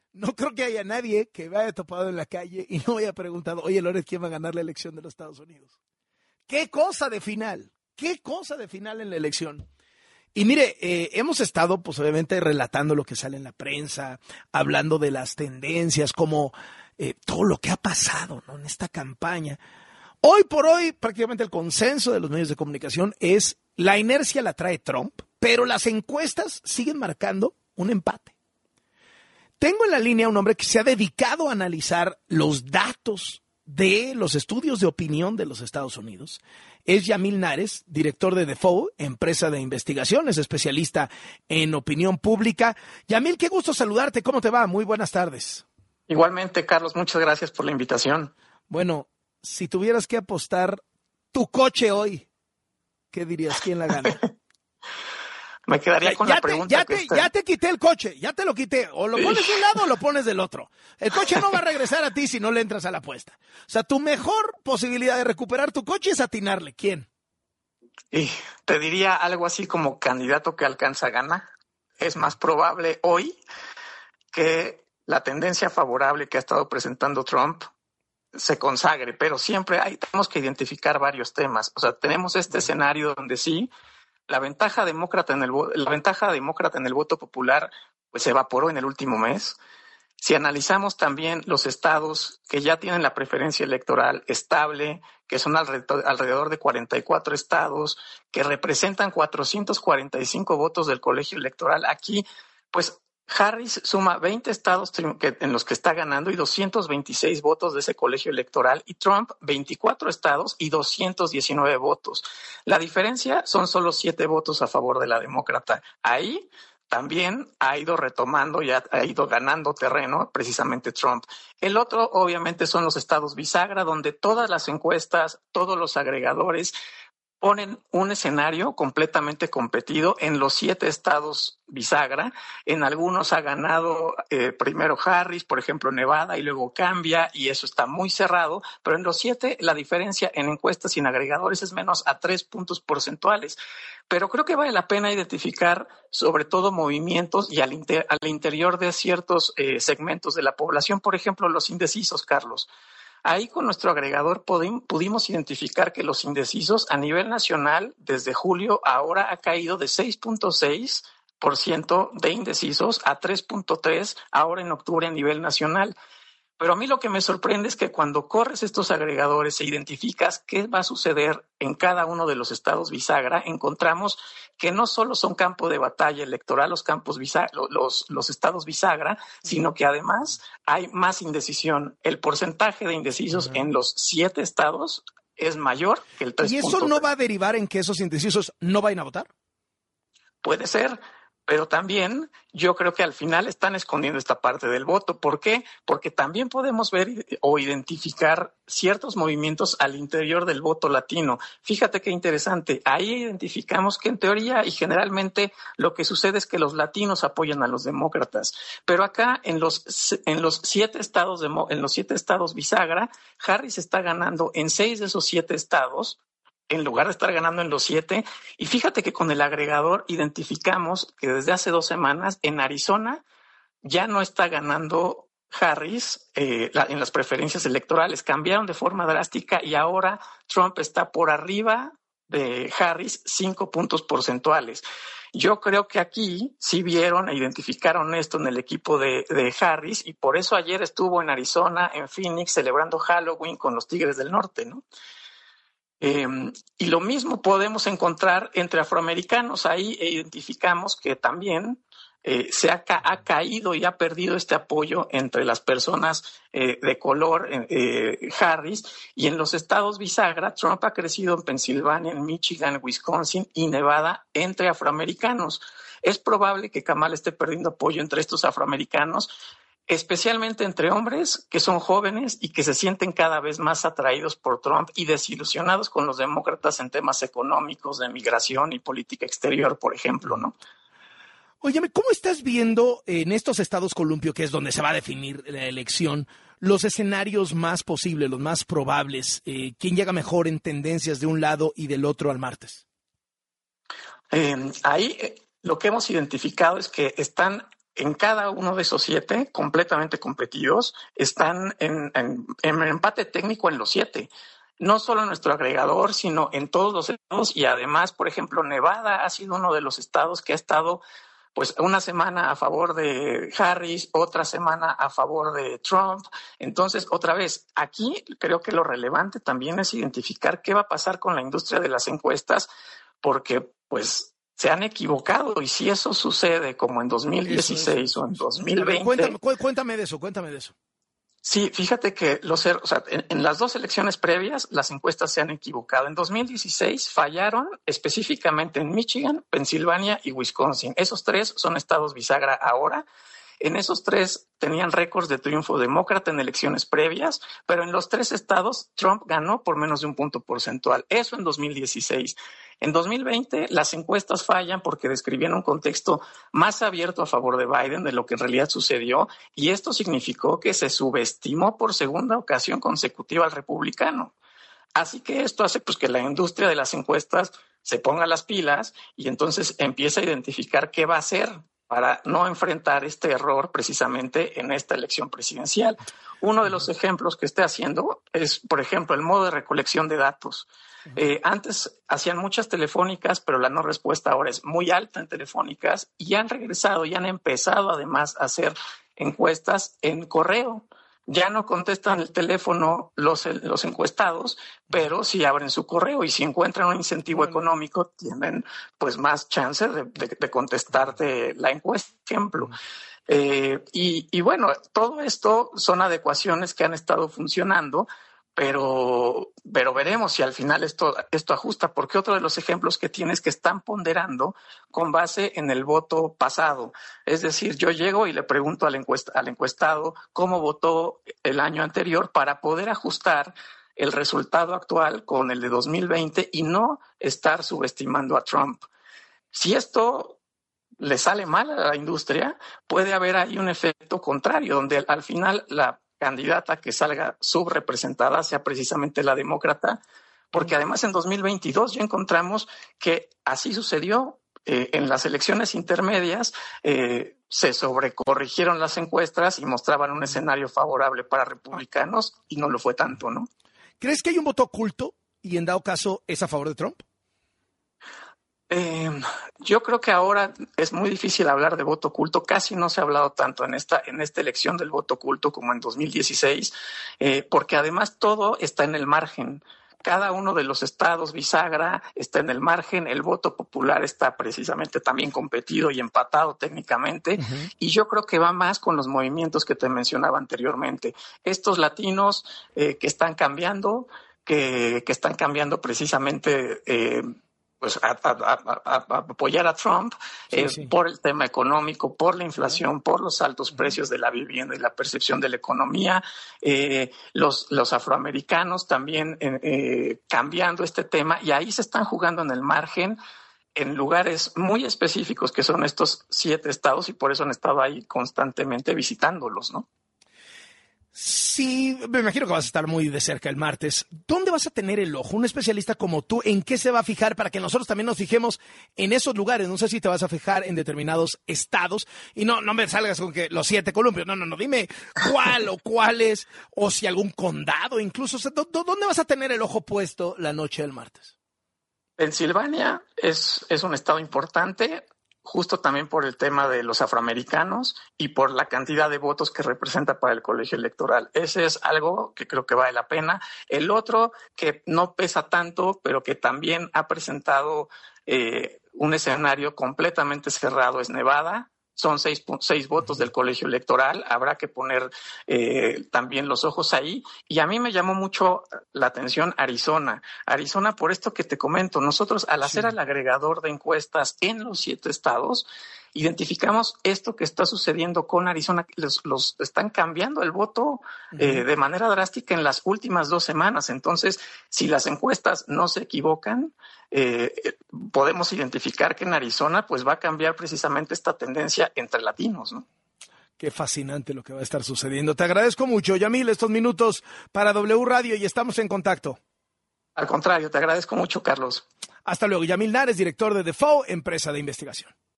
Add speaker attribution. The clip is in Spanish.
Speaker 1: No creo que haya nadie que me haya topado en la calle y no haya preguntado, oye, Loret, ¿quién va a ganar la elección de los Estados Unidos? ¡Qué cosa de final! ¡Qué cosa de final en la elección! Y mire, hemos estado, pues obviamente, relatando lo que sale en la prensa, hablando de las tendencias, como todo lo que ha pasado, ¿no?, en esta campaña. Hoy por hoy, prácticamente el consenso de los medios de comunicación es la inercia la trae Trump, pero las encuestas siguen marcando un empate. Tengo en la línea un hombre que se ha dedicado a analizar los datos de los estudios de opinión de los Estados Unidos. Es Yamil Nares, director de Defoe, empresa de investigaciones, especialista en opinión pública. Yamil, qué gusto saludarte. ¿Cómo te va? Muy buenas tardes.
Speaker 2: Igualmente, Carlos, muchas gracias por la invitación.
Speaker 1: Bueno, si tuvieras que apostar tu coche hoy, ¿qué dirías? ¿Quién la gana?
Speaker 2: Me quedaría con la pregunta.
Speaker 1: Ya te quité el coche, ya te lo quité. O lo pones de un lado o lo pones del otro. El coche no va a regresar a ti si no le entras a la apuesta. O sea, tu mejor posibilidad de recuperar tu coche es atinarle. ¿Quién?
Speaker 2: Y te diría algo así como candidato que alcanza gana. Es más probable hoy que la tendencia favorable que ha estado presentando Trump se consagre, pero siempre tenemos que identificar varios temas. O sea, tenemos este escenario donde sí, la ventaja demócrata en el voto popular pues se evaporó en el último mes. Si analizamos también los estados que ya tienen la preferencia electoral estable, que son alrededor de 44 estados, que representan 445 votos del colegio electoral, aquí pues Harris suma 20 estados en los que está ganando y 226 votos de ese colegio electoral, y Trump 24 estados y 219 votos. La diferencia son solo 7 votos a favor de la demócrata. Ahí también ha ido retomando y ha ido ganando terreno precisamente Trump. El otro, obviamente, son los estados bisagra, donde todas las encuestas, todos los agregadores ponen un escenario completamente competido en los 7 estados bisagra. En algunos ha ganado primero Harris, por ejemplo Nevada, y luego cambia, y eso está muy cerrado, pero en los 7 la diferencia en encuestas sin agregadores es menos a 3 puntos porcentuales. Pero creo que vale la pena identificar sobre todo movimientos y al interior de ciertos segmentos de la población, por ejemplo los indecisos, Carlos. Ahí con nuestro agregador pudimos identificar que los indecisos a nivel nacional desde julio ahora ha caído de 6.6% de indecisos a 3.3% ahora en octubre a nivel nacional. Pero a mí lo que me sorprende es que cuando corres estos agregadores e identificas qué va a suceder en cada uno de los estados bisagra, encontramos que no solo son campo de batalla electoral los estados bisagra, sino que además hay más indecisión. El porcentaje de indecisos en los 7 estados es mayor que el 3.3%.
Speaker 1: ¿Y eso no va a derivar en que esos indecisos no vayan a votar?
Speaker 2: Puede ser. Pero también yo creo que al final están escondiendo esta parte del voto. ¿Por qué? Porque también podemos ver o identificar ciertos movimientos al interior del voto latino. Fíjate qué interesante. Ahí identificamos que en teoría y generalmente lo que sucede es que los latinos apoyan a los demócratas. Pero acá en los 7 estados bisagra, Harris está ganando en 6 de esos 7 estados, en lugar de estar ganando en los 7. Y fíjate que con el agregador identificamos que desde hace 2 semanas en Arizona ya no está ganando Harris en las preferencias electorales. Cambiaron de forma drástica y ahora Trump está por arriba de Harris 5 puntos porcentuales. Yo creo que aquí sí vieron e identificaron esto en el equipo de Harris, y por eso ayer estuvo en Arizona, en Phoenix, celebrando Halloween con los Tigres del Norte, ¿no? Y lo mismo podemos encontrar entre afroamericanos. Ahí identificamos que también ha caído y ha perdido este apoyo entre las personas de color, Harris, y en los estados bisagra, Trump ha crecido en Pensilvania, en Michigan, Wisconsin y Nevada entre afroamericanos. Es probable que Kamala esté perdiendo apoyo entre estos afroamericanos, especialmente entre hombres que son jóvenes y que se sienten cada vez más atraídos por Trump y desilusionados con los demócratas en temas económicos, de migración y política exterior, por ejemplo, ¿no?
Speaker 1: Óyeme, ¿cómo estás viendo en estos estados columpio, que es donde se va a definir la elección, los escenarios más posibles, los más probables? ¿Quién llega mejor en tendencias de un lado y del otro al martes?
Speaker 2: Ahí lo que hemos identificado es que están en cada uno de esos 7, completamente competidos, están en empate técnico en los 7. No solo en nuestro agregador, sino en todos los estados. Y además, por ejemplo, Nevada ha sido uno de los estados que ha estado pues una semana a favor de Harris, otra semana a favor de Trump. Entonces, otra vez, aquí creo que lo relevante también es identificar qué va a pasar con la industria de las encuestas, porque pues se han equivocado, y si eso sucede como en 2016 o en 2020...
Speaker 1: A ver, cuéntame de eso.
Speaker 2: Sí, fíjate que en las 2 elecciones previas las encuestas se han equivocado. En 2016 fallaron específicamente en Michigan, Pensilvania y Wisconsin. Esos 3 son estados bisagra ahora. En esos 3 tenían récords de triunfo demócrata en elecciones previas, pero en los 3 estados Trump ganó por menos de un punto porcentual. Eso en 2016. En 2020 las encuestas fallan porque describían un contexto más abierto a favor de Biden de lo que en realidad sucedió, y esto significó que se subestimó por segunda ocasión consecutiva al republicano. Así que esto hace pues que la industria de las encuestas se ponga las pilas y entonces empieza a identificar qué va a hacer para no enfrentar este error precisamente en esta elección presidencial. Uno de los ejemplos que esté haciendo es, por ejemplo, el modo de recolección de datos. Antes hacían muchas telefónicas, pero la no respuesta ahora es muy alta en telefónicas, y han regresado y han empezado además a hacer encuestas en correo. Ya no contestan el teléfono los encuestados, pero sí abren su correo, y si encuentran un incentivo económico tienen pues más chance de contestarte la encuesta, por ejemplo. Y bueno, todo esto son adecuaciones que han estado funcionando, pero veremos si al final esto ajusta, porque otro de los ejemplos que tienes que están ponderando con base en el voto pasado. Es decir, yo llego y le pregunto al encuestado cómo votó el año anterior para poder ajustar el resultado actual con el de 2020 y no estar subestimando a Trump. Si esto le sale mal a la industria, puede haber ahí un efecto contrario, donde al final la candidata que salga subrepresentada sea precisamente la demócrata, porque además en 2022 ya encontramos que así sucedió. En las elecciones intermedias se sobrecorrigieron las encuestas y mostraban un escenario favorable para republicanos, y no lo fue tanto, ¿no?
Speaker 1: ¿Crees que hay un voto oculto y en dado caso es a favor de Trump?
Speaker 2: Yo creo que ahora es muy difícil hablar de voto oculto. Casi no se ha hablado tanto en esta elección del voto oculto como en 2016, porque además todo está en el margen. Cada uno de los estados bisagra está en el margen. El voto popular está precisamente también competido y empatado técnicamente. Y yo creo que va más con los movimientos que te mencionaba anteriormente. Estos latinos que están cambiando, que están cambiando precisamente pues a apoyar a Trump por el tema económico, por la inflación, por los altos precios de la vivienda y la percepción de la economía. Los afroamericanos también cambiando este tema, y ahí se están jugando en el margen en lugares muy específicos que son estos 7 estados, y por eso han estado ahí constantemente visitándolos, ¿no?
Speaker 1: Sí, me imagino que vas a estar muy de cerca el martes. ¿Dónde vas a tener el ojo? Un especialista como tú, ¿en qué se va a fijar para que nosotros también nos fijemos en esos lugares? No sé si te vas a fijar en determinados estados y no me salgas con que los 7 columpios. No, dime cuál o cuáles, o si algún condado incluso. O sea, ¿dónde vas a tener el ojo puesto la noche del martes?
Speaker 2: Pensilvania es un estado importante, justo también por el tema de los afroamericanos y por la cantidad de votos que representa para el colegio electoral. Ese es algo que creo que vale la pena. El otro, que no pesa tanto, pero que también ha presentado un escenario completamente cerrado, es Nevada. Son 6 votos del colegio electoral. Habrá que poner también los ojos ahí. Y a mí me llamó mucho la atención Arizona. Arizona, por esto que te comento, nosotros al hacer el agregador de encuestas en los 7 estados, identificamos esto que está sucediendo con Arizona. Los están cambiando el voto de manera drástica en las últimas 2 semanas. Entonces, si las encuestas no se equivocan, podemos identificar que en Arizona pues va a cambiar precisamente esta tendencia entre latinos, ¿no?
Speaker 1: Qué fascinante lo que va a estar sucediendo. Te agradezco mucho, Yamil, estos minutos para W Radio, y estamos en contacto.
Speaker 2: Al contrario, te agradezco mucho, Carlos.
Speaker 1: Hasta luego. Yamil Nares, director de Defoe, empresa de investigación.